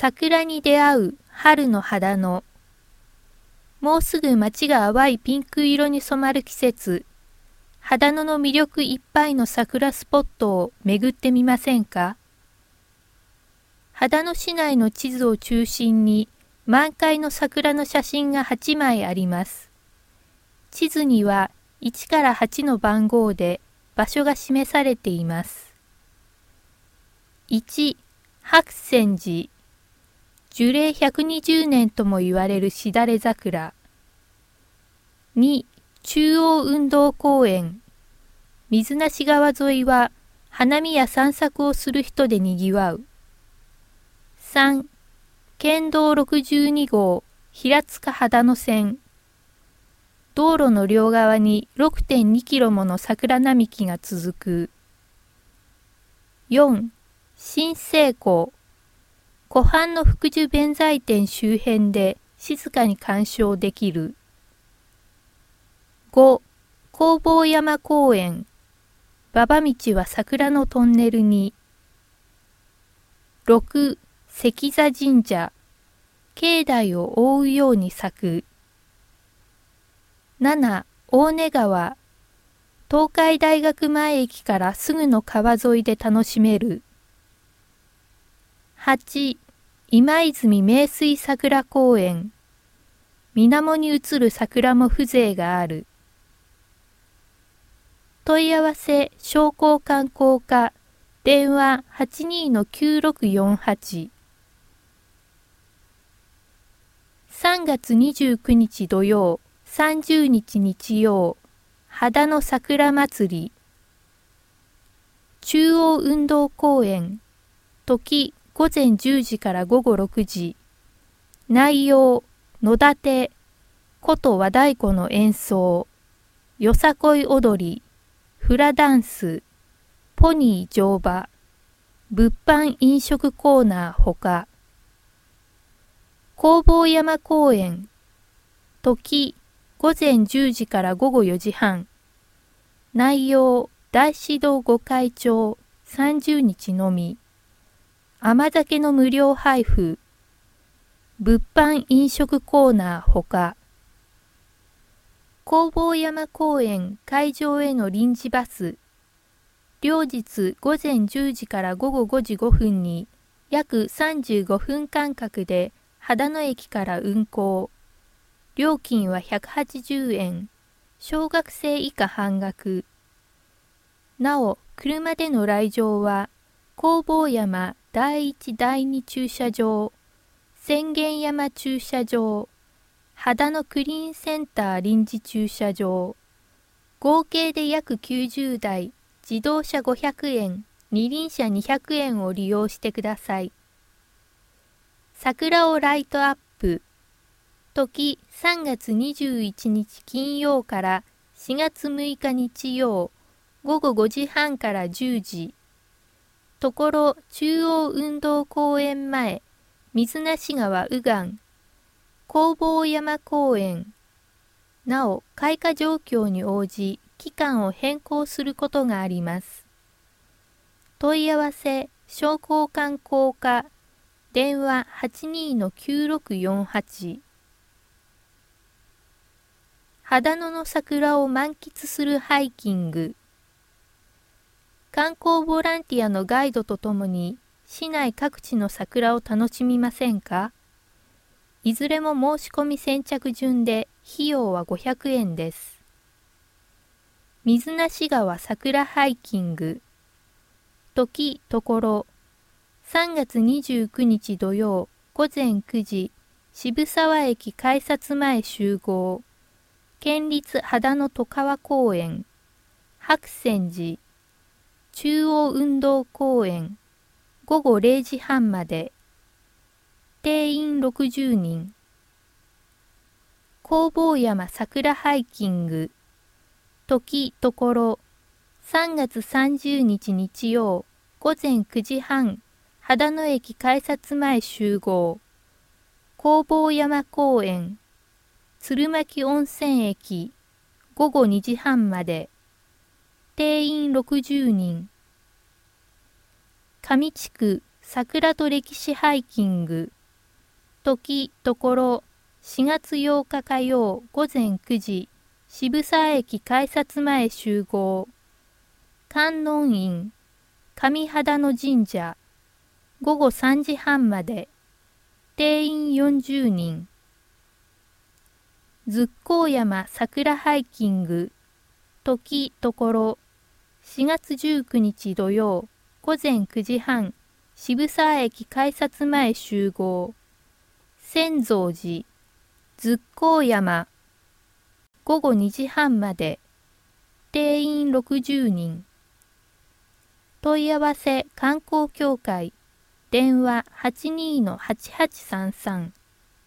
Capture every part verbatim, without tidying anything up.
桜に出会う春の肌野。もうすぐ街が淡いピンク色に染まる季節。肌野の魅力いっぱいの桜スポットを巡ってみませんか？肌野市内の地図を中心に満開の桜の写真がはちまいあります。地図にはいちからはちの番号で場所が示されています。いち、白泉寺。樹齢ひゃくにじゅうねんとも言われるしだれ桜。に、中央運動公園。水無川沿いは花見や散策をする人でにぎわう。さん、県道ろくじゅうにごう平塚秦野線。道路の両側に ろくてんにキロもの桜並木が続く。よん、新生港。湖畔の福寿弁財天周辺で静かに鑑賞できる。ご、弘法山公園。馬場道は桜のトンネルに。ろく、関座神社。境内を覆うように咲く。なな、大根川。東海大学前駅からすぐの川沿いで楽しめる。はち、今泉名水桜公園。水面に映る桜も風情がある。問い合わせ商工観光課電話 はちにーのきゅうろくよんはち。さんがつにじゅうくにち土曜、さんじゅうにち日曜、秦野桜まつり。中央運動公園。時ごぜんじゅうじからごごろくじ。内容、野立て、琴和太鼓の演奏、よさこい踊り、フラダンス、ポニー乗馬、物販飲食コーナーほか。弘法山公園。時ごぜんじゅうじからごごよじはん。内容、大師堂御開帳さんじゅうにちのみ。甘酒の無料配布。物販飲食コーナーほか。弘法山公園会場への臨時バス。両日ごぜんじゅうじからごごごじごふんに約さんじゅうごふん間隔で秦野駅から運行。料金はひゃくはちじゅうえん。小学生以下半額。なお、車での来場は、弘法山だいいちだいに駐車場、浅間山駐車場、秦野クリーンセンター臨時駐車場、合計で約きゅうじゅうだい、自動車ごひゃくえん、二輪車にひゃくえんを利用してください。桜をライトアップ。時さんがつにじゅういちにち金曜からしがつむいか日曜、ごごごじはんからじゅうじ。ところ中央運動公園前、水無川右岸、弘法山公園。なお、開花状況に応じ、期間を変更することがあります。問い合わせ、商工観光課、電話 はちにーのきゅうろくよんはち。秦野の桜を満喫するハイキング。観光ボランティアのガイドとともに、市内各地の桜を楽しみませんか？いずれも申し込み先着順で、費用はごひゃくえんです。水無川桜ハイキング。時ところ。さんがつにじゅうくにち土曜ごぜんくじ、渋沢駅改札前集合。県立秦野外川公園。白泉寺。中央運動公園。ごごれいじはんまで。定員ろくじゅうにん。弘法山桜ハイキング。時ところ。さんがつさんじゅうにち日曜ごぜんくじはん。秦野駅改札前集合。弘法山公園。鶴巻温泉駅。ごごにじはんまで。定員ろくじゅうにん。上地区桜と歴史ハイキング。時、ところ、しがつようか火曜午前くじ、渋沢駅改札前集合。観音院、上秦野神社。午後さんじはんまで。定員よんじゅうにん。ずっこう山桜ハイキング。時、ところ、しがつじゅうくにち土曜午前くじはん、渋沢駅改札前集合。千蔵寺、ずっこう山。午後にじはんまで。定員ろくじゅうにん。問い合わせ観光協会。電話 はちにーのはちはちさんさん。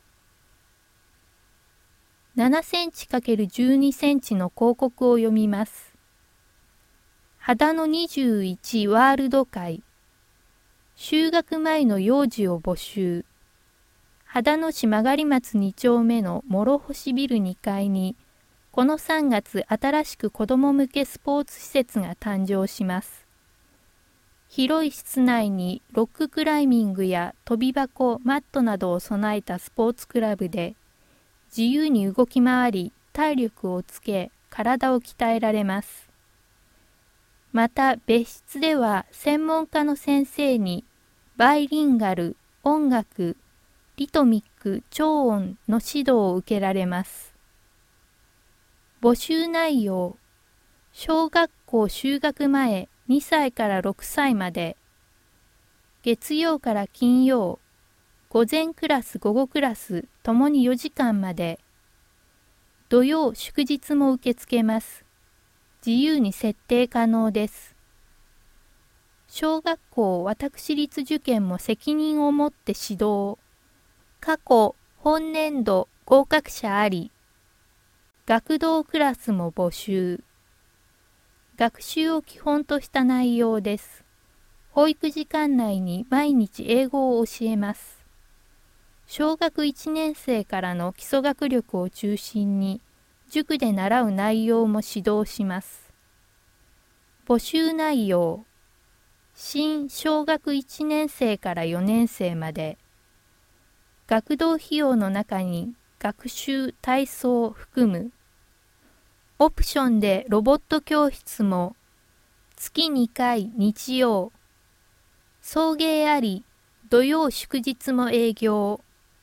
ななセンチ×じゅうにセンチの広告を読みます。秦野にじゅういちワールド会。就学前の幼児を募集。秦野市曲松に丁目の諸星ビルにかいに、このさんがつ新しく子ども向けスポーツ施設が誕生します。広い室内にロッククライミングや跳び箱、マットなどを備えたスポーツクラブで、自由に動き回り、体力をつけ、体を鍛えられます。また別室では専門家の先生にバイリンガル、音楽、リトミック、超音の指導を受けられます。募集内容、小学校就学前にさいからろくさいまで、月曜から金曜、午前クラス午後クラスともによじかんまで、土曜祝日も受け付けます。自由に設定可能です。小学校私立受験も責任を持って指導。過去、本年度合格者あり。学童クラスも募集。学習を基本とした内容です。保育時間内に毎日英語を教えます。小学いちねんせいからの基礎学力を中心に、塾で習う内容も指導します。募集内容、新小学いちねんせいからよねんせいまで、学童費用の中に学習・体操を含む、オプションでロボット教室も、月にかい日曜、送迎あり、土曜祝日も営業。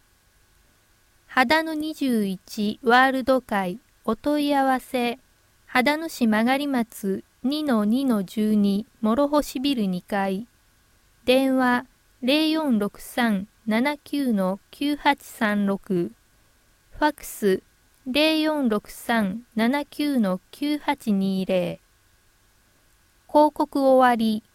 秦野にじゅういちワールド会お問い合わせ、秦野市曲松 にのにのじゅうに 諸星ビルにかい。電話 ゼロよんろくさん ななきゅうのきゅうはちさんろく。ファックス ゼロよんろくさん ななきゅうのきゅうはちにーゼロ。広告終わり。